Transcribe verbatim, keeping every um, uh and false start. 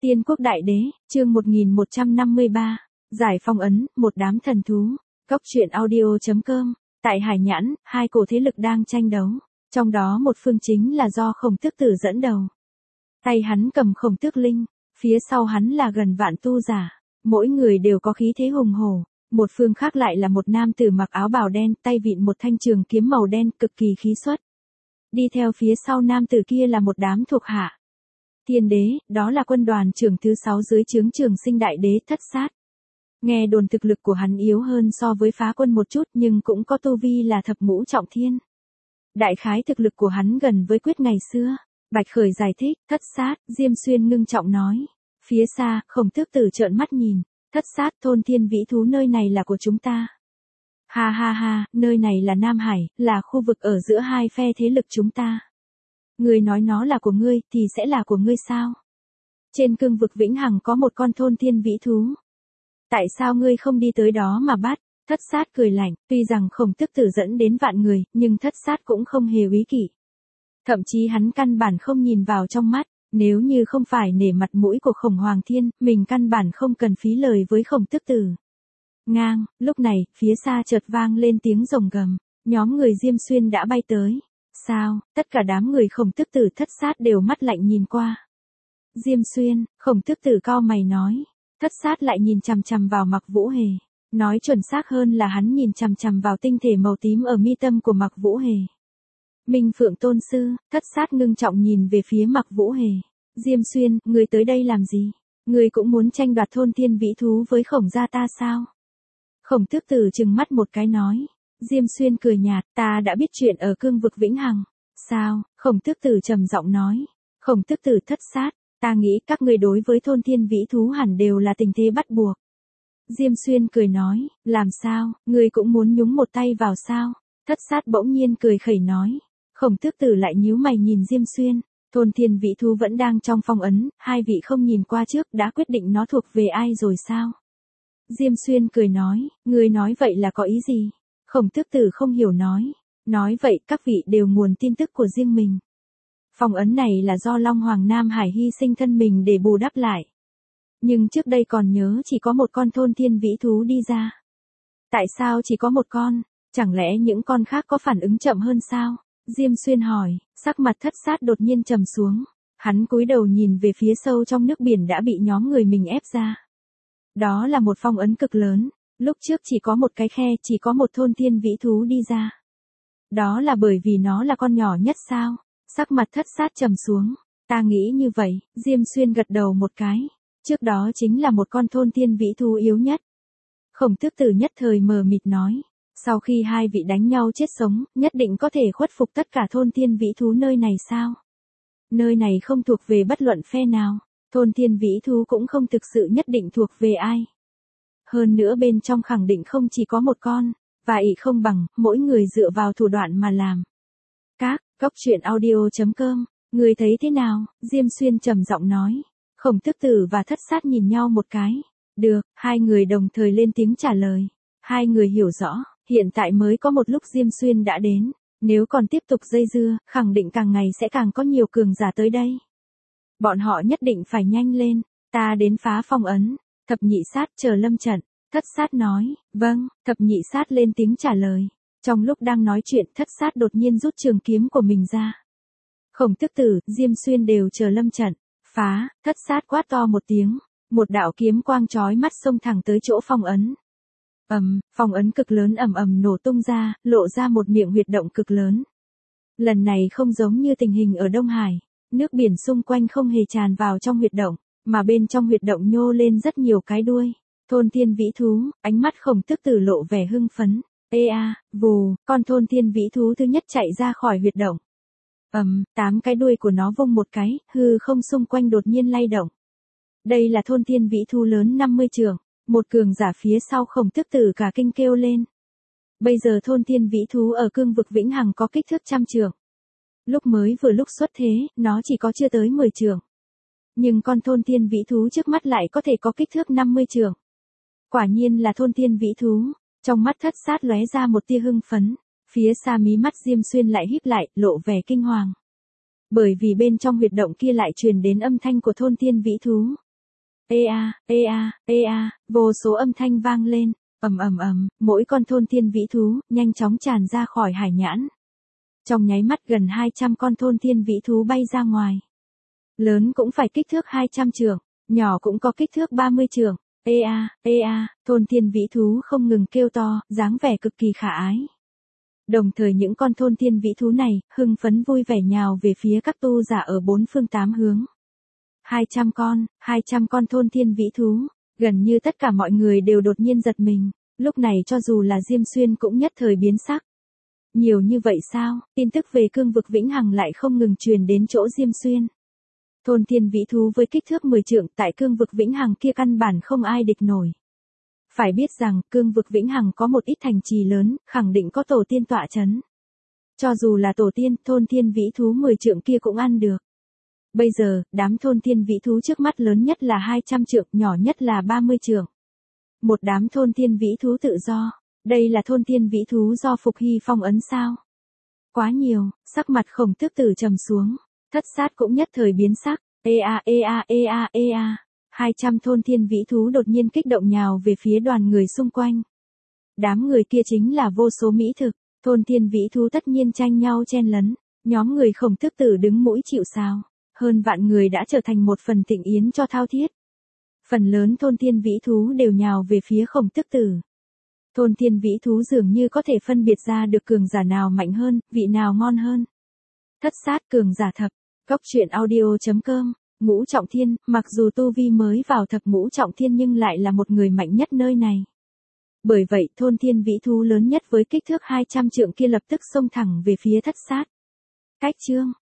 Tiên quốc đại đế, chương một nghìn một trăm năm mươi ba, giải phong ấn, một đám thần thú. Cốc truyện audio.com, tại Hải Nhãn, hai cổ thế lực đang tranh đấu, trong đó một phương chính là do Khổng Tước Tử dẫn đầu. Tay hắn cầm Khổng Tước Linh, phía sau hắn là gần vạn tu giả, mỗi người đều có khí thế hùng hổ. Một phương khác lại là một nam tử mặc áo bào đen, tay vịn một thanh trường kiếm màu đen, cực kỳ khí xuất. Đi theo phía sau nam tử kia là một đám thuộc hạ. Tiên đế, đó là quân đoàn trưởng thứ sáu dưới trướng Trường Sinh đại đế Thất Sát. Nghe đồn thực lực của hắn yếu hơn so với Phá Quân một chút, nhưng cũng có tu vi là thập ngũ trọng thiên. Đại khái thực lực của hắn gần với Quyết ngày xưa. Bạch Khởi giải thích, Thất Sát, Diêm Xuyên ngưng trọng nói. Phía xa, Khổng Tước Tử trợn mắt nhìn. Thất Sát, thôn thiên vĩ thú, nơi này là của chúng ta. Ha ha ha, nơi này là Nam Hải, là khu vực ở giữa hai phe thế lực chúng ta. Ngươi nói nó là của ngươi, thì sẽ là của ngươi sao? Trên cương vực vĩnh hằng có một con thôn thiên vĩ thú. Tại sao ngươi không đi tới đó mà bắt? Thất Sát cười lạnh, tuy rằng Khổng Tước Tử dẫn đến vạn người, nhưng Thất Sát cũng không hề úy kỷ. Thậm chí hắn căn bản không nhìn vào trong mắt, nếu như không phải nể mặt mũi của Khổng Hoàng Thiên, mình căn bản không cần phí lời với Khổng Tước Tử. Ngang, lúc này, phía xa chợt vang lên tiếng rồng gầm, nhóm người Diêm Xuyên đã bay tới. Sao, tất cả đám người Khổng Tước Tử Thất Sát đều mắt lạnh nhìn qua. Diêm Xuyên, Khổng Tước Tử cau mày nói. Thất Sát lại nhìn chằm chằm vào Mạc Vũ Hề. Nói chuẩn xác hơn là hắn nhìn chằm chằm vào tinh thể màu tím ở mi tâm của Mạc Vũ Hề. Minh Phượng Tôn Sư, Thất Sát ngưng trọng nhìn về phía Mạc Vũ Hề. Diêm Xuyên, ngươi tới đây làm gì? Ngươi cũng muốn tranh đoạt thôn thiên vĩ thú với Khổng gia ta sao? Khổng Tước Tử trừng mắt một cái nói. Diêm Xuyên cười nhạt, ta đã biết chuyện ở cương vực vĩnh hằng. Sao? Khổng Tước Tử trầm giọng nói. Khổng Tước Tử Thất Sát, ta nghĩ các ngươi đối với thôn thiên vĩ thú hẳn đều là tình thế bắt buộc. Diêm Xuyên cười nói, làm sao, ngươi cũng muốn nhúng một tay vào sao? Thất Sát bỗng nhiên cười khẩy nói. Khổng Tước Tử lại nhíu mày nhìn Diêm Xuyên. Thôn thiên vĩ thú vẫn đang trong phong ấn, hai vị không nhìn qua trước đã quyết định nó thuộc về ai rồi sao? Diêm Xuyên cười nói, ngươi nói vậy là có ý gì? Khổng Tước Tử không hiểu nói. Nói vậy các vị đều nguồn tin tức của riêng mình. Phong ấn này là do Long Hoàng Nam Hải hy sinh thân mình để bù đắp lại. Nhưng trước đây còn nhớ chỉ có một con thôn thiên vĩ thú đi ra. Tại sao chỉ có một con? Chẳng lẽ những con khác có phản ứng chậm hơn sao? Diêm Xuyên hỏi, sắc mặt Thất Sát đột nhiên trầm xuống. Hắn cúi đầu nhìn về phía sâu trong nước biển đã bị nhóm người mình ép ra. Đó là một phong ấn cực lớn. Lúc trước chỉ có một cái khe, chỉ có một thôn thiên vĩ thú đi ra. Đó là bởi vì nó là con nhỏ nhất sao? Sắc mặt Thất Sát trầm xuống. Ta nghĩ như vậy, Diêm Xuyên gật đầu một cái. Trước đó chính là một con thôn thiên vĩ thú yếu nhất. Khổng Tước Tử nhất thời mờ mịt nói. Sau khi hai vị đánh nhau chết sống, nhất định có thể khuất phục tất cả thôn thiên vĩ thú nơi này sao? Nơi này không thuộc về bất luận phe nào. Thôn thiên vĩ thú cũng không thực sự nhất định thuộc về ai. Hơn nữa bên trong khẳng định không chỉ có một con, và ỷ không bằng, mỗi người dựa vào thủ đoạn mà làm. Các, Cốc truyện audio.com, người thấy thế nào? Diêm Xuyên trầm giọng nói. Khổng Tước Tử và Thất Sát nhìn nhau một cái. Được, hai người đồng thời lên tiếng trả lời. Hai người hiểu rõ, hiện tại mới có một lúc Diêm Xuyên đã đến. Nếu còn tiếp tục dây dưa, khẳng định càng ngày sẽ càng có nhiều cường giả tới đây. Bọn họ nhất định phải nhanh lên, ta đến phá phong ấn. Thập nhị sát chờ lâm trận. Thất Sát nói, vâng, thập nhị sát lên tiếng trả lời. Trong lúc đang nói chuyện, Thất Sát đột nhiên rút trường kiếm của mình ra. Khổng Tước Tử, Diêm Xuyên đều chờ lâm trận. Phá, Thất Sát quát to một tiếng. Một đạo kiếm quang chói mắt xông thẳng tới chỗ phong ấn. Ầm, phong ấn cực lớn ầm ầm nổ tung ra, lộ ra một miệng huyệt động cực lớn. Lần này không giống như tình hình ở Đông Hải, nước biển xung quanh không hề tràn vào trong huyệt động, mà bên trong huyệt động nhô lên rất nhiều cái đuôi. Thôn thiên vĩ thú, ánh mắt Khổng Tước Tử lộ vẻ hưng phấn. Ê a, vù, con thôn thiên vĩ thú thứ nhất chạy ra khỏi huyệt động. Ầm, tám cái đuôi của nó vung một cái, hư không xung quanh đột nhiên lay động. Đây là thôn thiên vĩ thú lớn năm mươi trượng, một cường giả phía sau Khổng Tước Tử cả kinh kêu lên. Bây giờ thôn thiên vĩ thú ở cương vực vĩnh hằng có kích thước trăm trượng. Lúc mới vừa lúc xuất thế, nó chỉ có chưa tới mười trượng. Nhưng con thôn thiên vĩ thú trước mắt lại có thể có kích thước năm mươi trượng. Quả nhiên là thôn thiên vĩ thú. Trong mắt Thất Sát lóe ra một tia hưng phấn. Phía xa mí mắt Diêm Xuyên lại híp lại, lộ vẻ kinh hoàng. Bởi vì bên trong huyệt động kia lại truyền đến âm thanh của thôn thiên vĩ thú. Ê a, ê a, ê a, vô số âm thanh vang lên, ầm ầm ầm, mỗi con thôn thiên vĩ thú nhanh chóng tràn ra khỏi hải nhãn. Trong nháy mắt gần hai trăm con thôn thiên vĩ thú bay ra ngoài. Lớn cũng phải kích thước hai trăm trượng, nhỏ cũng có kích thước ba mươi trượng. Ê a, ê a, thôn thiên vĩ thú không ngừng kêu to, dáng vẻ cực kỳ khả ái. Đồng thời những con thôn thiên vĩ thú này, hưng phấn vui vẻ nhào về phía các tu giả ở bốn phương tám hướng. hai trăm con, hai trăm con thôn thiên vĩ thú, gần như tất cả mọi người đều đột nhiên giật mình, lúc này cho dù là Diêm Xuyên cũng nhất thời biến sắc. Nhiều như vậy sao? Tin tức về cương vực vĩnh hằng lại không ngừng truyền đến chỗ Diêm Xuyên. Thôn thiên vĩ thú với kích thước mười trượng tại cương vực vĩnh hằng kia căn bản không ai địch nổi. Phải biết rằng, cương vực vĩnh hằng có một ít thành trì lớn, khẳng định có tổ tiên tọa chấn. Cho dù là tổ tiên, thôn thiên vĩ thú mười trượng kia cũng ăn được. Bây giờ, đám thôn thiên vĩ thú trước mắt lớn nhất là hai trăm trượng, nhỏ nhất là ba mươi trượng. Một đám thôn thiên vĩ thú tự do. Đây là thôn thiên vĩ thú do Phục Hy phong ấn sao? Quá nhiều, sắc mặt Khổng Tước Tử trầm xuống. Thất sát cũng nhất thời biến sắc. Ê a ê a ê a ê a. hai trăm thôn thiên vĩ thú đột nhiên kích động nhào về phía đoàn người xung quanh. Đám người kia chính là vô số mỹ thực. Thôn thiên vĩ thú tất nhiên tranh nhau chen lấn. Nhóm người Khổng Tước Tử đứng mũi chịu sào. Hơn vạn người đã trở thành một phần thịnh yến cho thao thiết. Phần lớn thôn thiên vĩ thú đều nhào về phía Khổng Tước Tử. Thôn thiên vĩ thú dường như có thể phân biệt ra được cường giả nào mạnh hơn, vị nào ngon hơn. Thất sát cường giả thập. Cốc truyện audio chấm com. Ngũ Trọng Thiên, mặc dù tu vi mới vào thập ngũ trọng thiên nhưng lại là một người mạnh nhất nơi này. Bởi vậy thôn thiên vĩ thú lớn nhất với kích thước hai trăm trượng kia lập tức xông thẳng về phía thất sát. Cách chương.